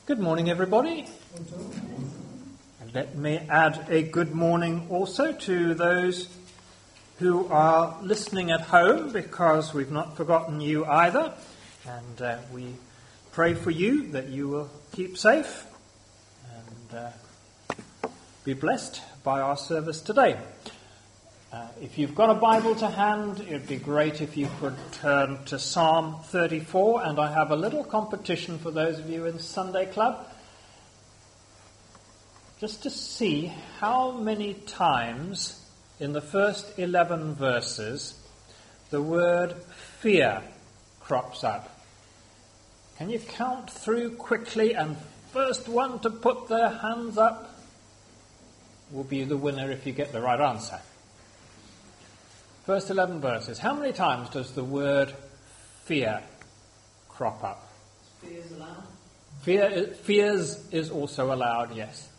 Good morning, everybody. And let me add a good morning also to those who are listening at home, because we've not forgotten you either. And we pray for you that you will keep safe and be blessed by our service today. If you've got a Bible to hand, it would be great if you could turn to Psalm 34, and I have a little competition for those of you in Sunday Club, just to see how many times in the first 11 verses the word fear crops up. Can you count through quickly, and first one to put their hands up will be the winner if you get the right answer. First 11 verses. How many times does the word fear crop up? Fear is allowed? Fears is also allowed, yes.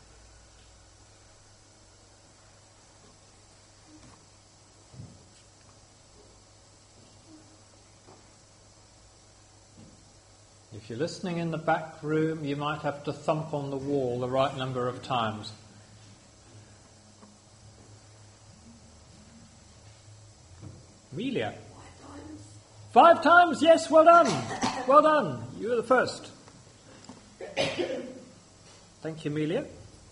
If you're listening in the back room, you might have to thump on the wall the right number of times. Amelia. 5 times, yes, well done. Well done. You were the first. Thank you, Amelia.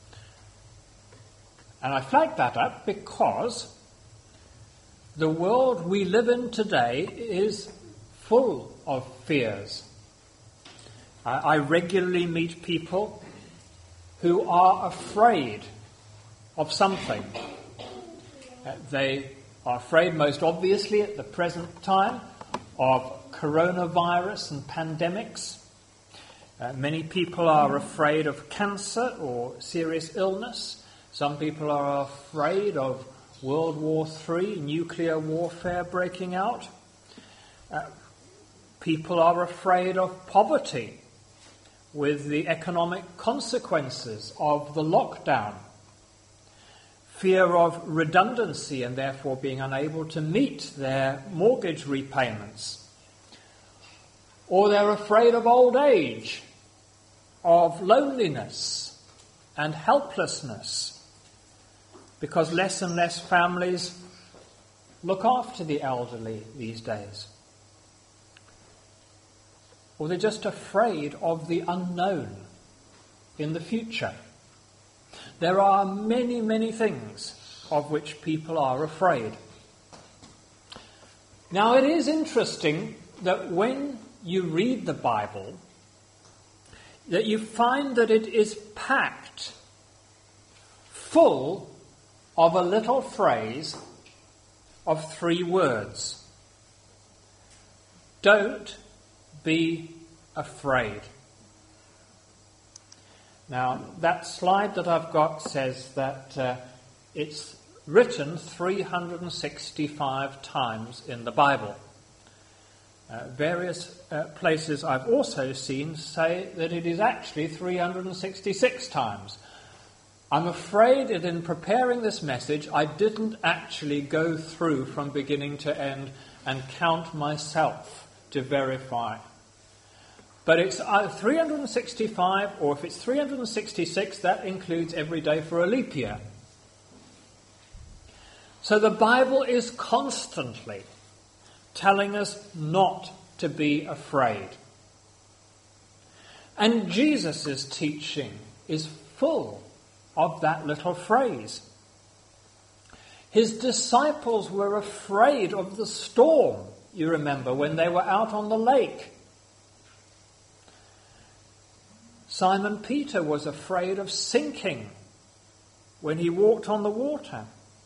And I flagged that up because the world we live in today is full of fears. I regularly meet people who are afraid of something. They are afraid, most obviously at the present time, of coronavirus and pandemics. Many people are afraid of cancer or serious illness. Some people are afraid of World War III, nuclear warfare breaking out. People are afraid of poverty with the economic consequences of the lockdown. Fear of redundancy and therefore being unable to meet their mortgage repayments. Or they're afraid of old age, of loneliness and helplessness, because less and less families look after the elderly these days. Or they're just afraid of the unknown in the future. There are many, many things of which people are afraid. Now, it is interesting that when you read the Bible, that you find that it is packed full of a little phrase of 3 words. Don't be afraid. Now, that slide that I've got says that it's written 365 times in the Bible. Various places I've also seen say that it is actually 366 times. I'm afraid that in preparing this message, I didn't actually go through from beginning to end and count myself to verify. But it's 365, or if it's 366, that includes every day for a leap year. So the Bible is constantly telling us not to be afraid. And Jesus' teaching is full of that little phrase. His disciples were afraid of the storm, you remember, when they were out on the lake. Simon Peter was afraid of sinking when he walked on the water.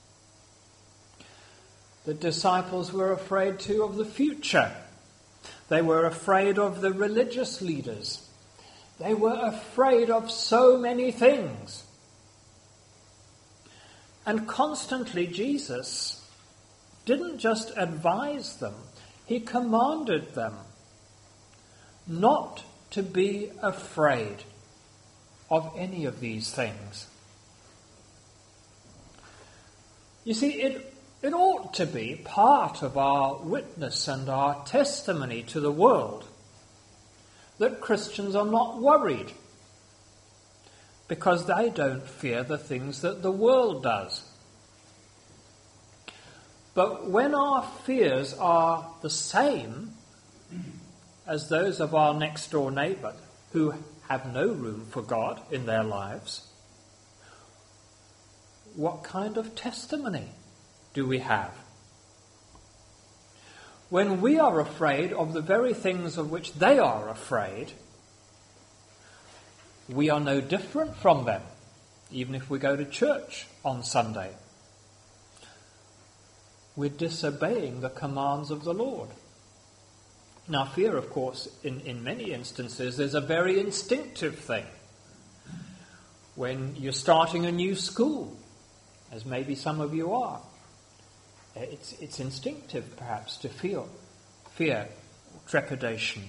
The disciples were afraid too of the future. They were afraid of the religious leaders. They were afraid of so many things. And constantly Jesus didn't just advise them, he commanded them not to be afraid of any of these things. You see, it ought to be part of our witness and our testimony to the world that Christians are not worried because they don't fear the things that the world does. But when our fears are the same as those of our next door neighbour who have no room for God in their lives, what kind of testimony do we have? When we are afraid of the very things of which they are afraid, we are no different from them, even if we go to church on Sunday. We're disobeying the commands of the Lord. Now, fear, of course, in many instances is a very instinctive thing. When you're starting a new school, as maybe some of you are, it's instinctive, perhaps, to feel fear, trepidation.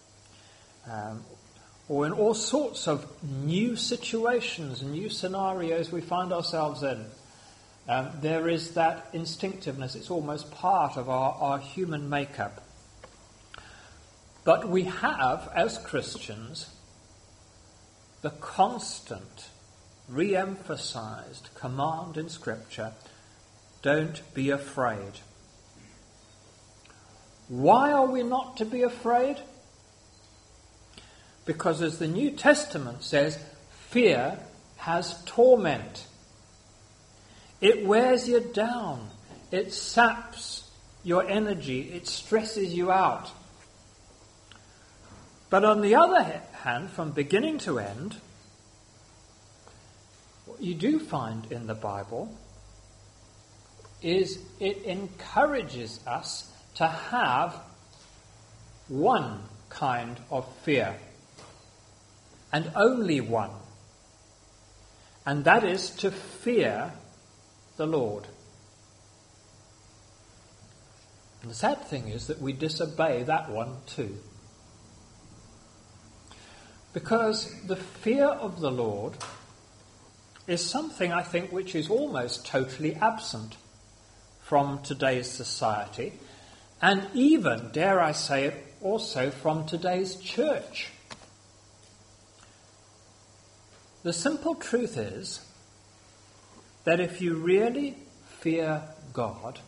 Or in all sorts of new situations, new scenarios we find ourselves in. There is that instinctiveness. It's almost part of our human makeup. But we have, as Christians, the constant, re-emphasized command in Scripture, don't be afraid. Why are we not to be afraid? Because as the New Testament says, fear has torment. It wears you down. It saps your energy. It stresses you out. But on the other hand, from beginning to end, what you do find in the Bible is it encourages us to have one kind of fear, and only one. And that is to fear the Lord. And the sad thing is that we disobey that one too. Because the fear of the Lord is something, I think, which is almost totally absent from today's society, and even, dare I say it, also from today's church. The simple truth is that if you really fear God,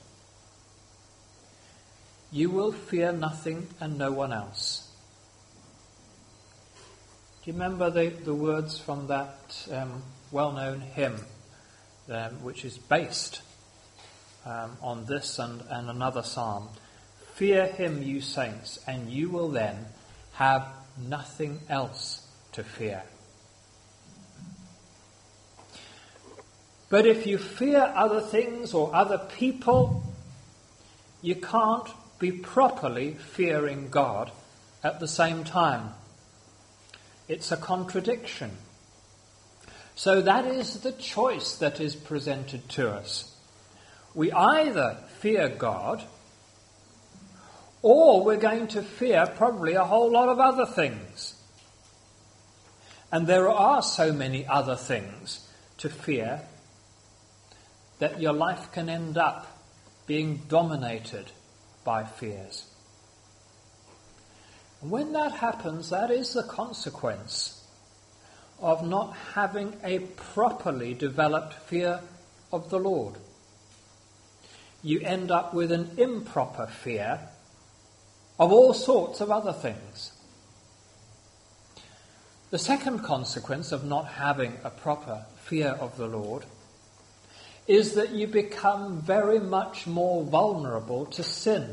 you will fear nothing and no one else. Do you remember the words from that well-known hymn, which is based on this and another psalm? Fear him, you saints, and you will then have nothing else to fear. But if you fear other things or other people, you can't be properly fearing God at the same time. It's a contradiction. So that is the choice that is presented to us. We either fear God, or we're going to fear probably a whole lot of other things. And there are so many other things to fear that your life can end up being dominated by fears. And when that happens, that is the consequence of not having a properly developed fear of the Lord. You end up with an improper fear of all sorts of other things. The second consequence of not having a proper fear of the Lord is that you become very much more vulnerable to sin.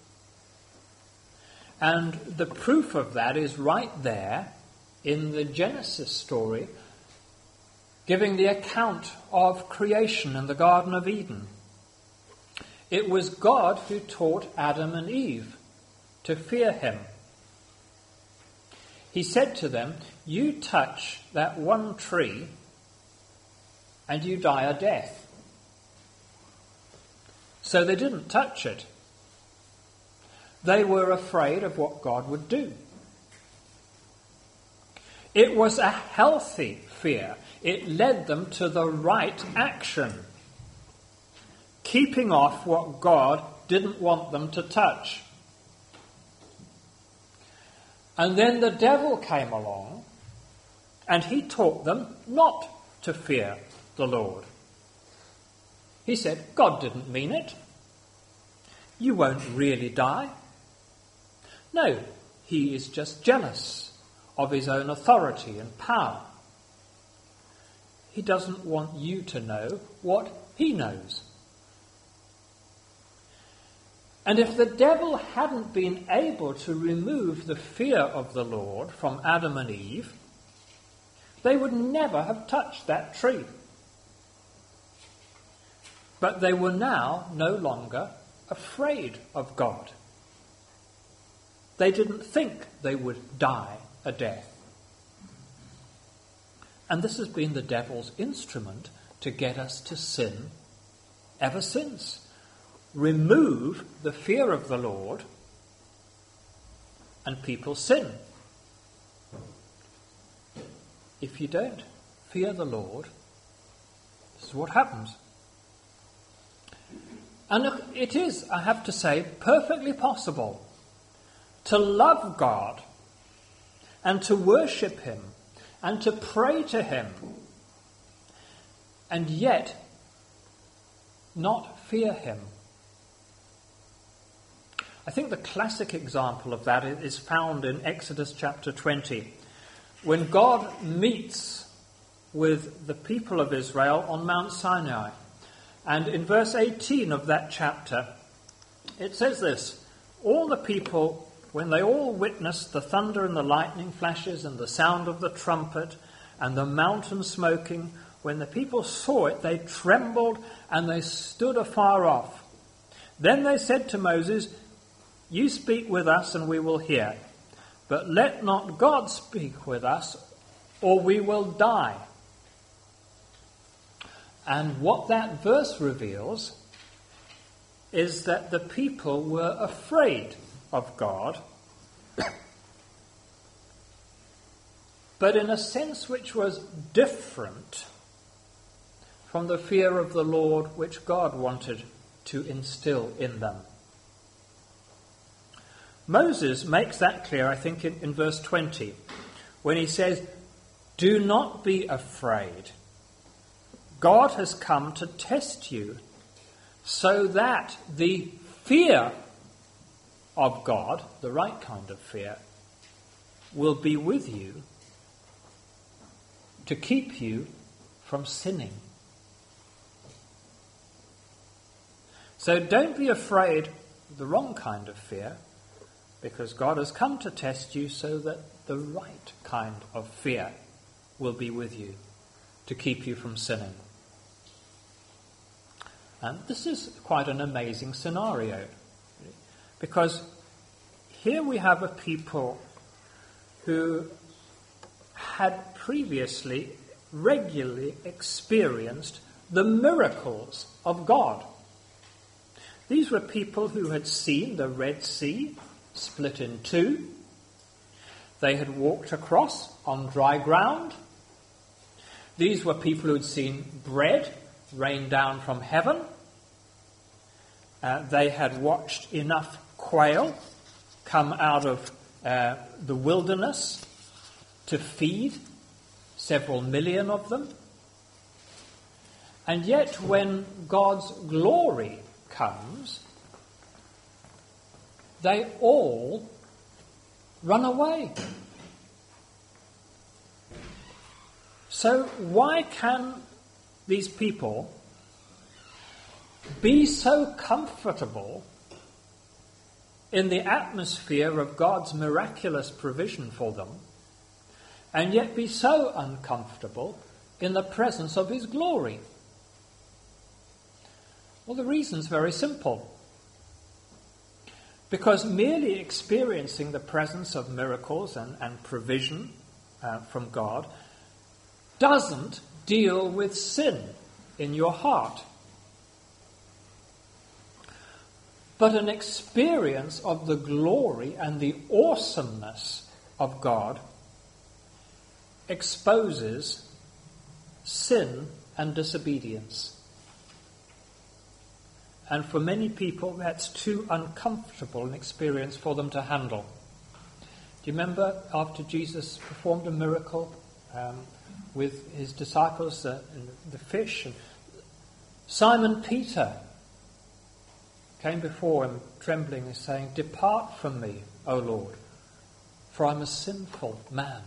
And the proof of that is right there in the Genesis story, giving the account of creation in the Garden of Eden. It was God who taught Adam and Eve to fear him. He said to them, "You touch that one tree and you die a death." So they didn't touch it. They were afraid of what God would do. It was a healthy fear. It led them to the right action, keeping off what God didn't want them to touch. And then the devil came along And he taught them not to fear the Lord. He said, God didn't mean it. You won't really die. No, he is just jealous of his own authority and power. He doesn't want you to know what he knows. And if the devil hadn't been able to remove the fear of the Lord from Adam and Eve, they would never have touched that tree. But they were now no longer afraid of God. They didn't think they would die a death. And this has been the devil's instrument to get us to sin ever since. Remove the fear of the Lord and people sin. If you don't fear the Lord, this is what happens. And it is, I have to say, perfectly possible to love God and to worship him and to pray to him and yet not fear him. I think the classic example of that is found in Exodus chapter 20, when God meets with the people of Israel on Mount Sinai. And in verse 18 of that chapter, it says this: all the people, when they all witnessed the thunder and the lightning flashes and the sound of the trumpet and the mountain smoking, when the people saw it, they trembled and they stood afar off. Then they said to Moses, you speak with us and we will hear, but let not God speak with us or we will die. And what that verse reveals is that the people were afraid of God, but in a sense which was different from the fear of the Lord which God wanted to instill in them. Moses makes that clear, I think, in verse 20, when he says, do not be afraid. God has come to test you so that the fear of God, the right kind of fear, will be with you to keep you from sinning. So don't be afraid of the wrong kind of fear, because God has come to test you so that the right kind of fear will be with you to keep you from sinning. And this is quite an amazing scenario, because here we have a people who had previously regularly experienced the miracles of God. These were people who had seen the Red Sea split in two. They had walked across on dry ground. These were people who had seen bread rain down from heaven. They had watched enough quail come out of the wilderness to feed several million of them. And yet when God's glory comes, they all run away. So why can these people be so comfortable in the atmosphere of God's miraculous provision for them, and yet be so uncomfortable in the presence of his glory? Well, the reason's very simple. Because merely experiencing the presence of miracles and provision from God doesn't deal with sin in your heart. But an experience of the glory and the awesomeness of God exposes sin and disobedience. And for many people, that's too uncomfortable an experience for them to handle. Do you remember after Jesus performed a miracle with his disciples and the fish. And Simon Peter came before him trembling and saying, "Depart from me, O Lord, for I'm a sinful man."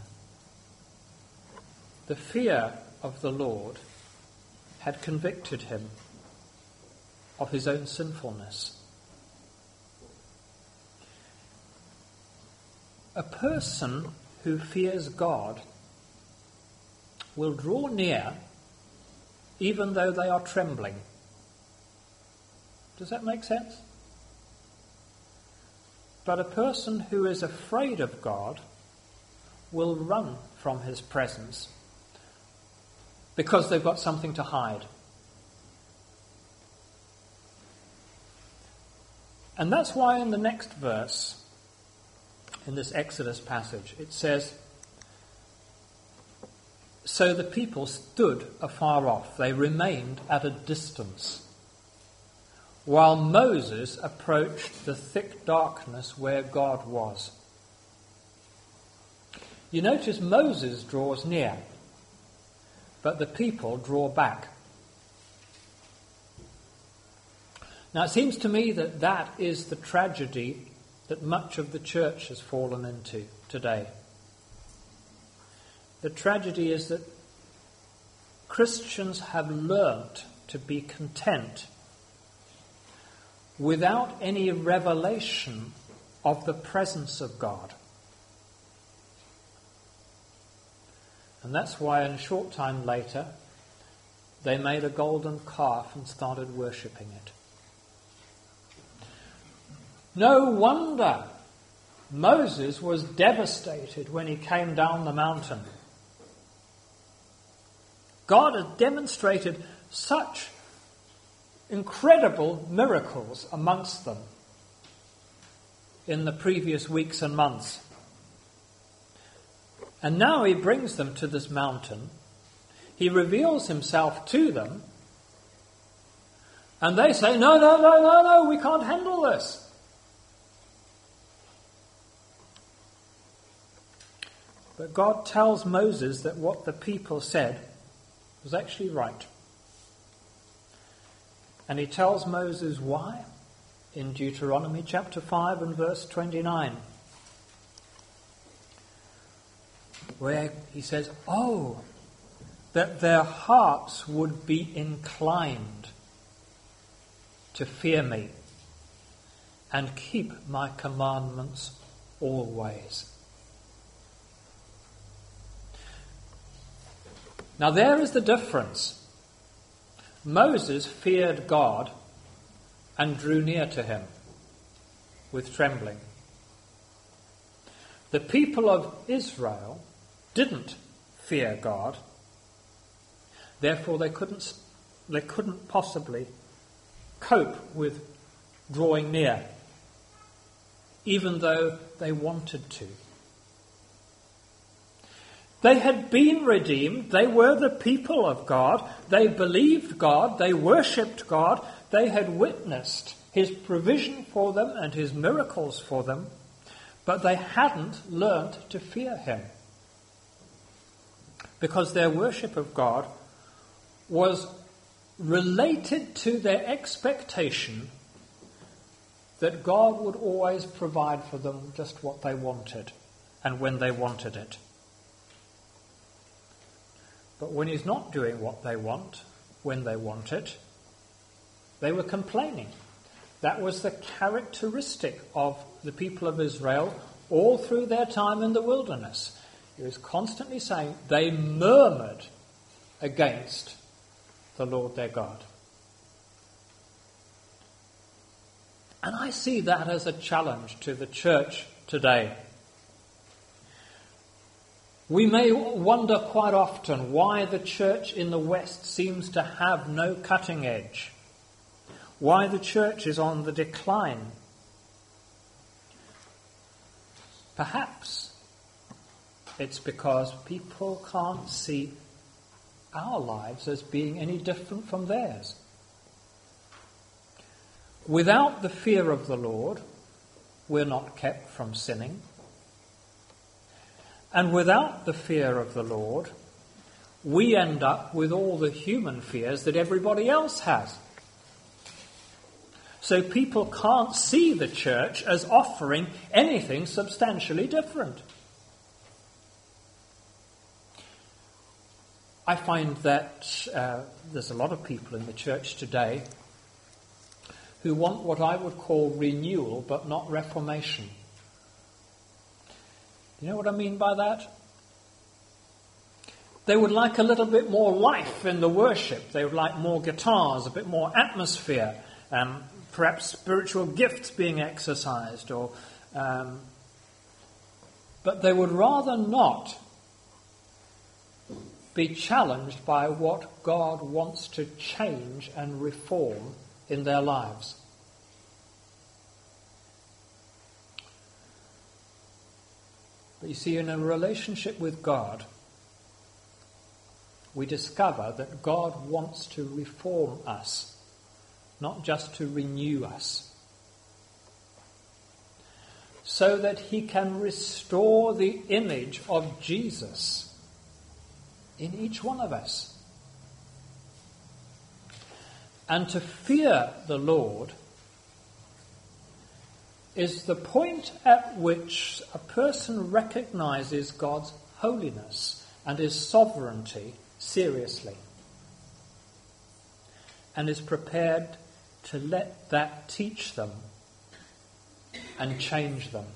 The fear of the Lord had convicted him of his own sinfulness. A person who fears God will draw near even though they are trembling. Does that make sense? But a person who is afraid of God will run from his presence because they've got something to hide. And that's why in the next verse, in this Exodus passage, it says, "So the people stood afar off, they remained at a distance, while Moses approached the thick darkness where God was." You notice Moses draws near, but the people draw back. Now it seems to me that that is the tragedy that much of the church has fallen into today. The tragedy is that Christians have learnt to be content without any revelation of the presence of God. And that's why a short time later they made a golden calf and started worshipping it. No wonder Moses was devastated when he came down the mountain. God had demonstrated such incredible miracles amongst them in the previous weeks and months. And now he brings them to this mountain. He reveals himself to them. And they say, no, we can't handle this. But God tells Moses that what the people said was actually right. And he tells Moses why in Deuteronomy chapter 5 and verse 29. Where he says, "Oh, that their hearts would be inclined to fear me and keep my commandments always." Now there is the difference. Moses feared God and drew near to him with trembling. The people of Israel didn't fear God. Therefore they couldn't possibly cope with drawing near, even though they wanted to. They had been redeemed. They were the people of God. They believed God. They worshipped God. They had witnessed his provision for them and his miracles for them, but they hadn't learnt to fear him because their worship of God was related to their expectation that God would always provide for them just what they wanted and when they wanted it. But when he's not doing what they want, when they want it, they were complaining. That was the characteristic of the people of Israel all through their time in the wilderness. He was constantly saying they murmured against the Lord their God. And I see that as a challenge to the church today. We may wonder quite often why the church in the West seems to have no cutting edge, why the church is on the decline. Perhaps it's because people can't see our lives as being any different from theirs. Without the fear of the Lord, we're not kept from sinning. And without the fear of the Lord, we end up with all the human fears that everybody else has. So people can't see the church as offering anything substantially different. I find that there's a lot of people in the church today who want what I would call renewal, but not reformation. You know what I mean by that? They would like a little bit more life in the worship. They would like more guitars, a bit more atmosphere, perhaps spiritual gifts being exercised, but they would rather not be challenged by what God wants to change and reform in their lives. But you see, in a relationship with God, we discover that God wants to reform us, not just to renew us, so that he can restore the image of Jesus in each one of us. And to fear the Lord is the point at which a person recognizes God's holiness and his sovereignty seriously, and is prepared to let that teach them and change them.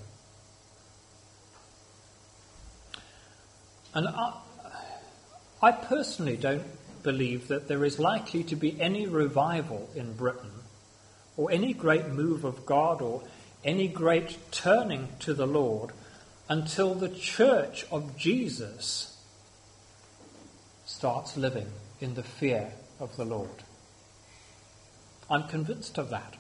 And I personally don't believe that there is likely to be any revival in Britain, or any great move of God, or any great turning to the Lord, until the church of Jesus starts living in the fear of the Lord. I'm convinced of that.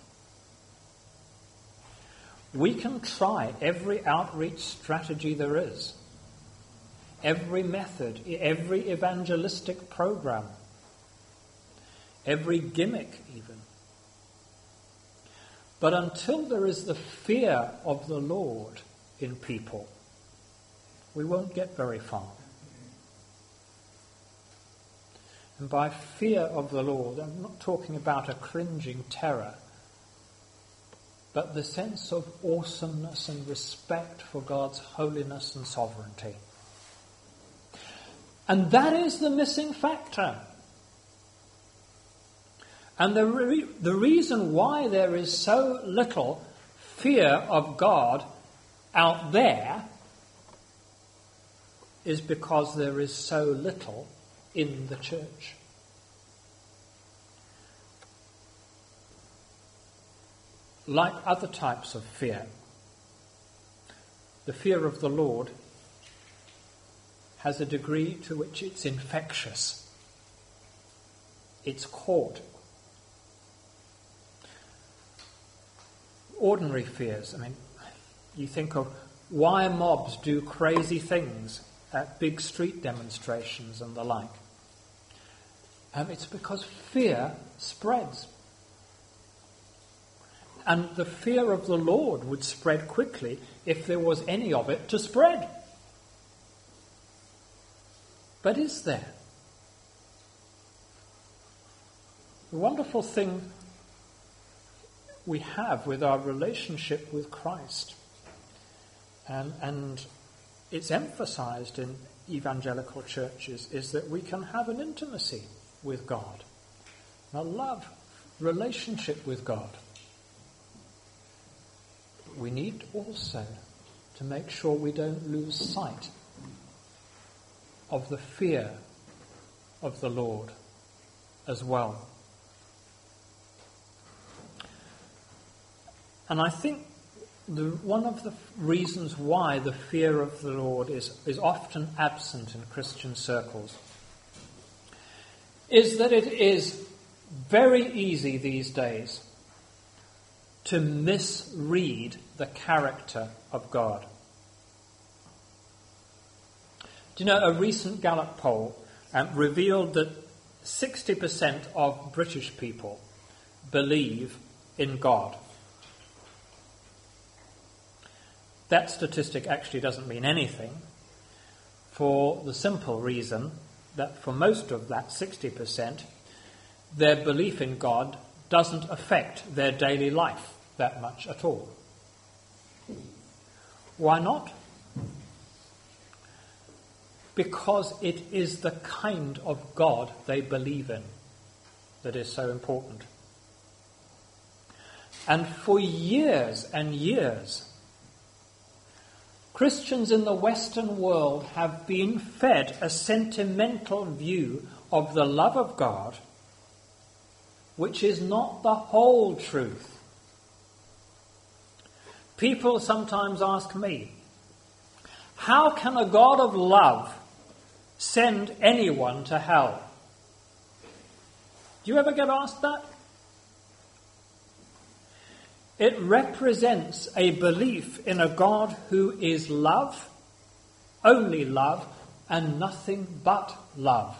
We can try every outreach strategy there is, every method, every evangelistic program, every gimmick even. But until there is the fear of the Lord in people, we won't get very far. And by fear of the Lord, I'm not talking about a cringing terror, but the sense of awesomeness and respect for God's holiness and sovereignty. And that is the missing factor. And the reason why there is so little fear of God out there is because there is so little in the church. Like other types of fear, the fear of the Lord has a degree to which it's infectious. It's caught. Ordinary fears, you think of why mobs do crazy things at big street demonstrations and the like. It's because fear spreads. And the fear of the Lord would spread quickly if there was any of it to spread. But is there? The wonderful thing we have with our relationship with Christ, and it's emphasized in evangelical churches, is that we can have an intimacy with God, a love relationship with God. We need also to make sure we don't lose sight of the fear of the Lord as well. And I think one of the reasons why the fear of the Lord is often absent in Christian circles is that it is very easy these days to misread the character of God. Do you know, a recent Gallup poll revealed that 60% of British people believe in God. That statistic actually doesn't mean anything, for the simple reason that for most of that 60%, their belief in God doesn't affect their daily life that much at all. Why not? Because it is the kind of God they believe in that is so important. And for years and years, Christians in the Western world have been fed a sentimental view of the love of God, which is not the whole truth. People sometimes ask me, how can a God of love send anyone to hell? Do you ever get asked that? It represents a belief in a God who is love, only love, and nothing but love.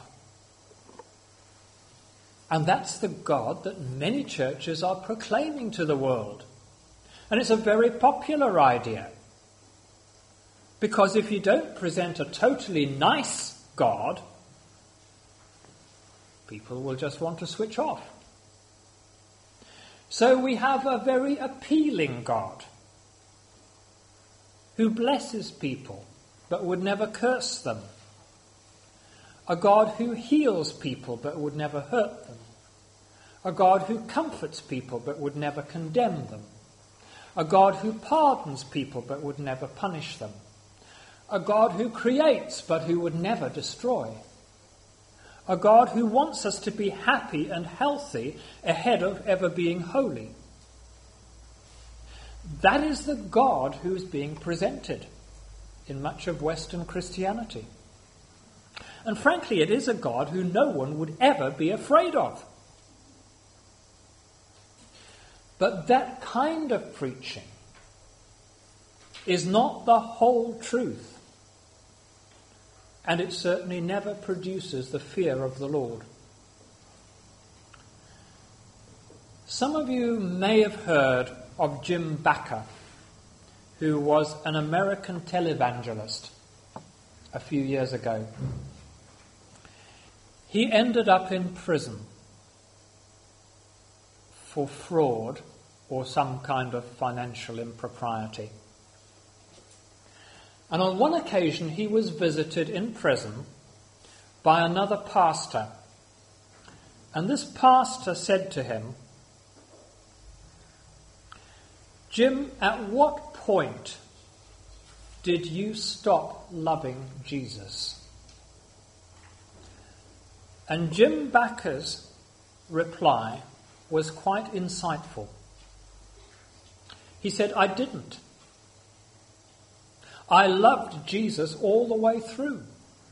And that's the God that many churches are proclaiming to the world. And it's a very popular idea. Because if you don't present a totally nice God, people will just want to switch off. So we have a very appealing God who blesses people but would never curse them. A God who heals people but would never hurt them. A God who comforts people but would never condemn them. A God who pardons people but would never punish them. A God who creates but who would never destroy. A God who wants us to be happy and healthy ahead of ever being holy. That is the God who is being presented in much of Western Christianity. And frankly, it is a God who no one would ever be afraid of. But that kind of preaching is not the whole truth. And it certainly never produces the fear of the Lord. Some of you may have heard of Jim Bakker, who was an American televangelist a few years ago. He ended up in prison for fraud or some kind of financial impropriety. And on one occasion he was visited in prison by another pastor. And this pastor said to him, "Jim, at what point did you stop loving Jesus?" And Jim Bakker's reply was quite insightful. He said, "I didn't. I loved Jesus all the way through,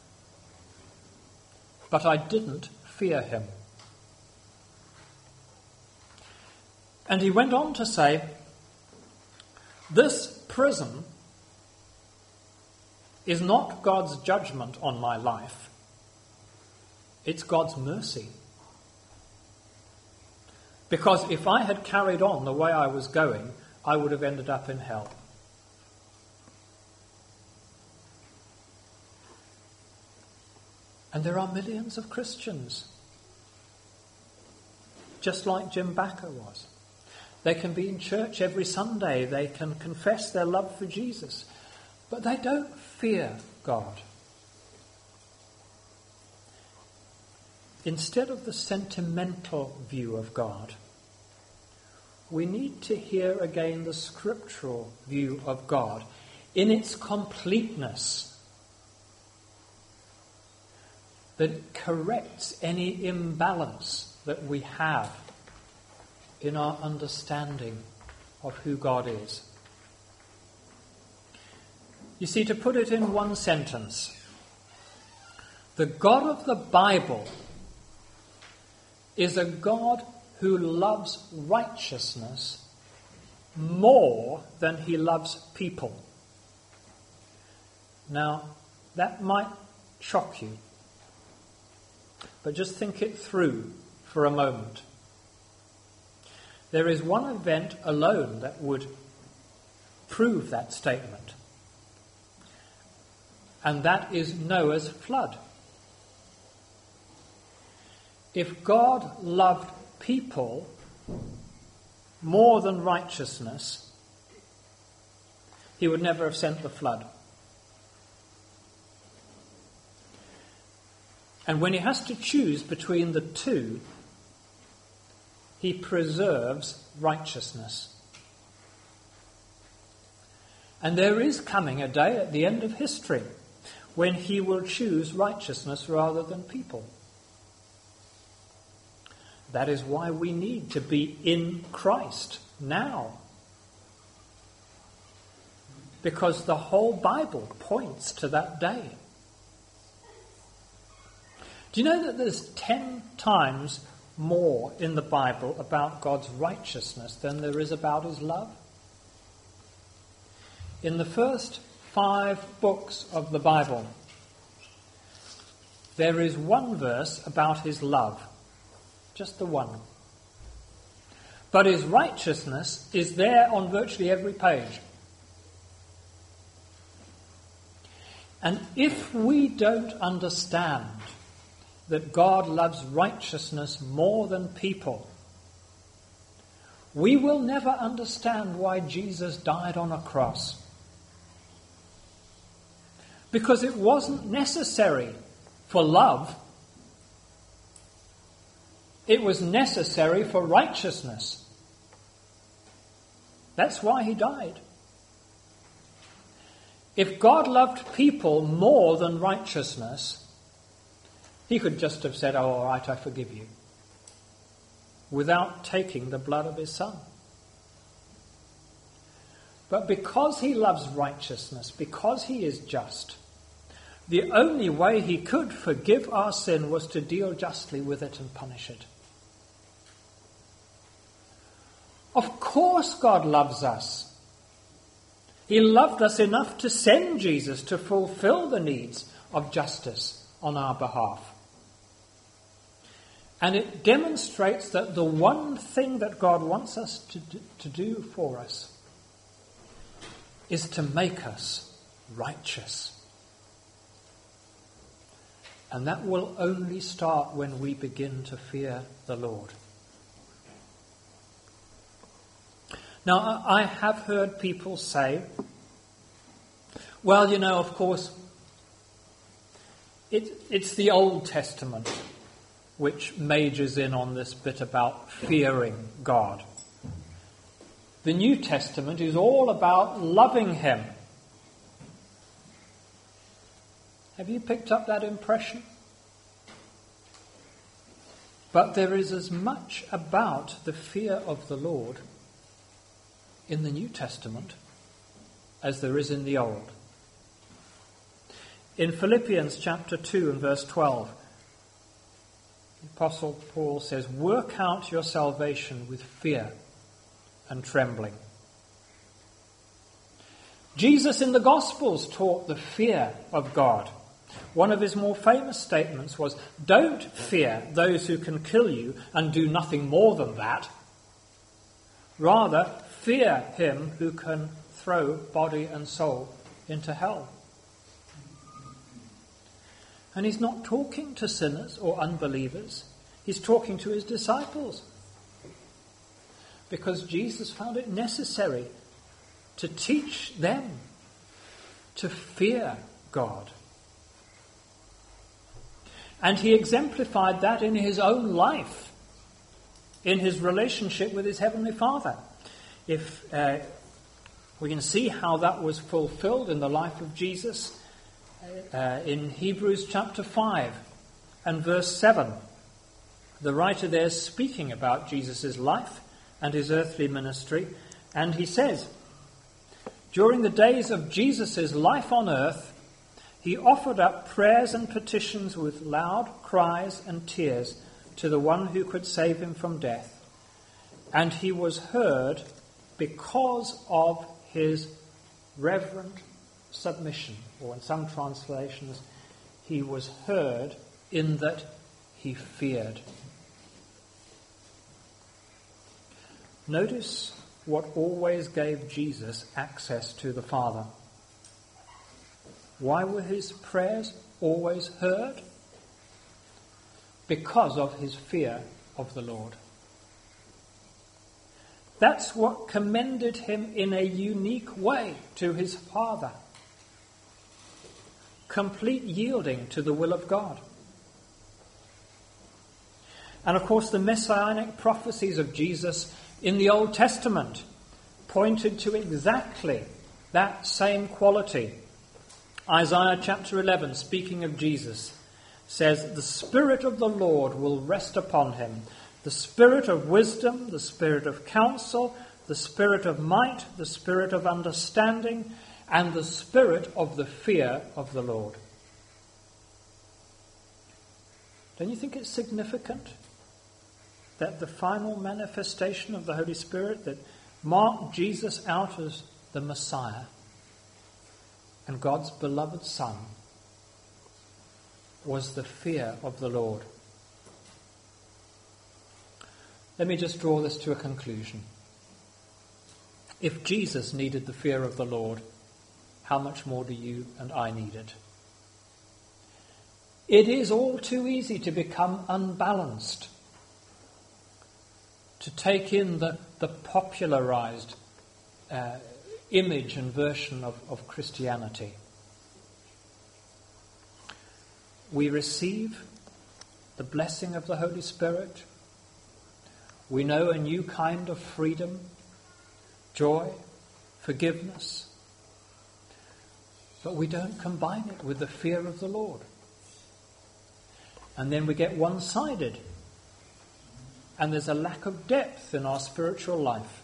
but I didn't fear him." And he went on to say, "This prison is not God's judgment on my life. It's God's mercy. Because if I had carried on the way I was going, I would have ended up in hell." And there are millions of Christians, just like Jim Bakker was. They can be in church every Sunday, they can confess their love for Jesus, but they don't fear God. Instead of the sentimental view of God, we need to hear again the scriptural view of God in its completeness, that corrects any imbalance that we have in our understanding of who God is. You see, to put it in one sentence, the God of the Bible is a God who loves righteousness more than he loves people. Now, that might shock you, but just think it through for a moment. There is one event alone that would prove that statement. and that is Noah's flood. If God loved people more than righteousness, he would never have sent the flood. And when he has to choose between the two, he preserves righteousness. And there is coming a day at the end of history when he will choose righteousness rather than people. That is why we need to be in Christ now. Because the whole Bible points to that day. Do you know that there's 10 times more in the Bible about God's righteousness than there is about his love? In the first 5 books of the Bible, there is one verse about his love. Just the one. But his righteousness is there on virtually every page. And if we don't understand that God loves righteousness more than people, we will never understand why Jesus died on a cross. Because it wasn't necessary for love. It was necessary for righteousness. That's why he died. If God loved people more than righteousness, he could just have said, "Oh, all right, I forgive you," without taking the blood of his son. But because he loves righteousness, because he is just, the only way he could forgive our sin was to deal justly with it and punish it. Of course God loves us. He loved us enough to send Jesus to fulfill the needs of justice on our behalf. And it demonstrates that the one thing that God wants us to do for us is to make us righteous. And that will only start when we begin to fear the Lord. Now, I have heard people say, well, of course, it's the Old Testament which majors in on this bit about fearing God. The New Testament is all about loving him. Have you picked up that impression? But there is as much about the fear of the Lord in the New Testament as there is in the Old. In Philippians chapter 2 and verse 12, the Apostle Paul says, "Work out your salvation with fear and trembling." Jesus in the Gospels taught the fear of God. One of his more famous statements was, "Don't fear those who can kill you and do nothing more than that. Rather, fear him who can throw body and soul into hell." And he's not talking to sinners or unbelievers. He's talking to his disciples. Because Jesus found it necessary to teach them to fear God. And he exemplified that in his own life, in his relationship with his Heavenly Father. If we can see how that was fulfilled in the life of Jesus in Hebrews chapter 5 and verse 7. The writer there is speaking about Jesus' life and his earthly ministry, and he says, "During the days of Jesus' life on earth, he offered up prayers and petitions with loud cries and tears to the one who could save him from death. And he was heard because of his reverent submission." Or in some translations, he was heard in that he feared. Notice what always gave Jesus access to the Father. Why were his prayers always heard? Because of his fear of the Lord. That's what commended him in a unique way to his Father. Complete yielding to the will of God. And of course the messianic prophecies of Jesus in the Old Testament pointed to exactly that same quality. Isaiah chapter 11, speaking of Jesus, says, "The Spirit of the Lord will rest upon him, the Spirit of wisdom, the Spirit of counsel, the Spirit of might, the Spirit of understanding, and the Spirit of the fear of the Lord." Don't you think it's significant that the final manifestation of the Holy Spirit that marked Jesus out as the Messiah and God's beloved Son was the fear of the Lord? Let me just draw this to a conclusion. If Jesus needed the fear of the Lord, how much more do you and I need it? It is all too easy to become unbalanced, to take in the popularized image and version of Christianity. We receive the blessing of the Holy Spirit. We know a new kind of freedom, joy, forgiveness. But we don't combine it with the fear of the Lord. And then we get one-sided. And there's a lack of depth in our spiritual life.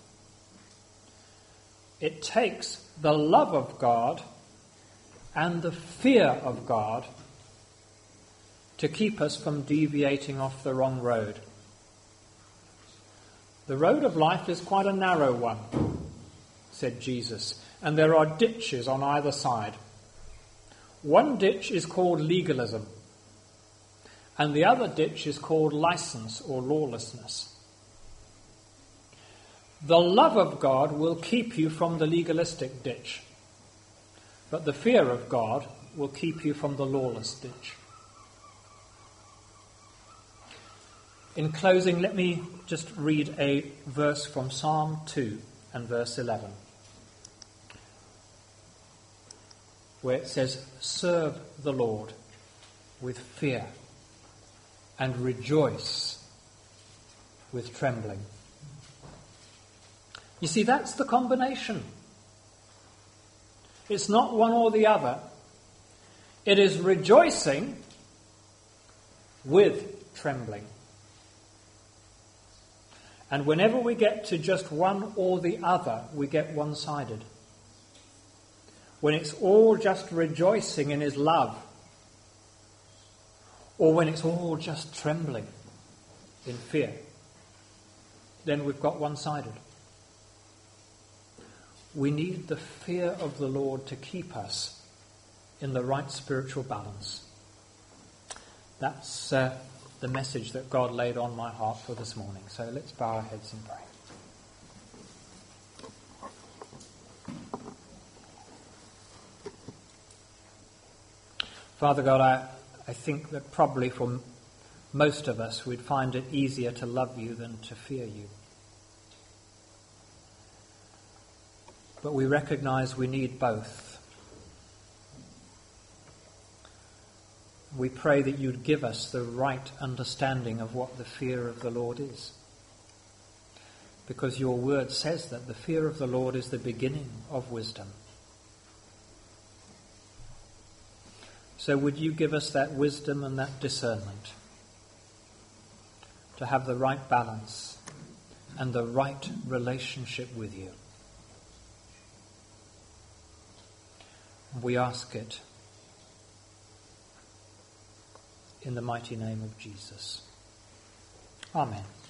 It takes the love of God and the fear of God to keep us from deviating off the wrong road. The road of life is quite a narrow one, said Jesus, and there are ditches on either side. One ditch is called legalism, and the other ditch is called license or lawlessness. The love of God will keep you from the legalistic ditch, but the fear of God will keep you from the lawless ditch. In closing, let me just read a verse from Psalm 2 and verse 11, where it says, "Serve the Lord with fear and rejoice with trembling." You see, that's the combination. It's not one or the other. It is rejoicing with trembling. And whenever we get to just one or the other, we get one-sided. When it's all just rejoicing in his love, or when it's all just trembling in fear, then we've got one-sided. We need the fear of the Lord to keep us in the right spiritual balance. That's the message that God laid on my heart for this morning. So let's bow our heads and pray. Father God, I think that probably for most of us we'd find it easier to love you than to fear you. But we recognize we need both. We pray that you'd give us the right understanding of what the fear of the Lord is. Because your word says that the fear of the Lord is the beginning of wisdom. So would you give us that wisdom and that discernment to have the right balance and the right relationship with you? We ask it in the mighty name of Jesus. Amen.